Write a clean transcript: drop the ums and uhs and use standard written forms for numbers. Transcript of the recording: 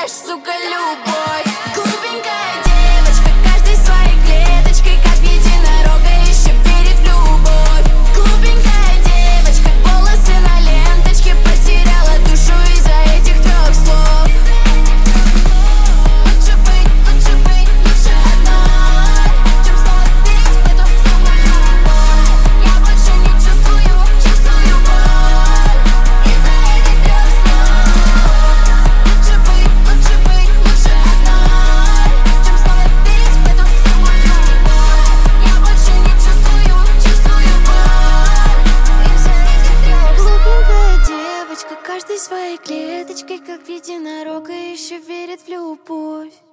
знаешь, сука, любовь. Глупенькая девочка, каждой своей клеточкой, как единорога, еще верит в любовь. Глупенькая девочка, волосы на ленточке, потеряла душу из-за этих 3 слов. Лучше одной, чем снова верить в эту самую любовь. Я больше не чувствую боль из-за этих 3 слов. Лучше одной, чем снова верить в эту самую любовь. Я больше не чувствую боль из-за этих 3 слов. Глупенькая девочка, каждой своей клеточкой, как единорога, еще верит в любовь.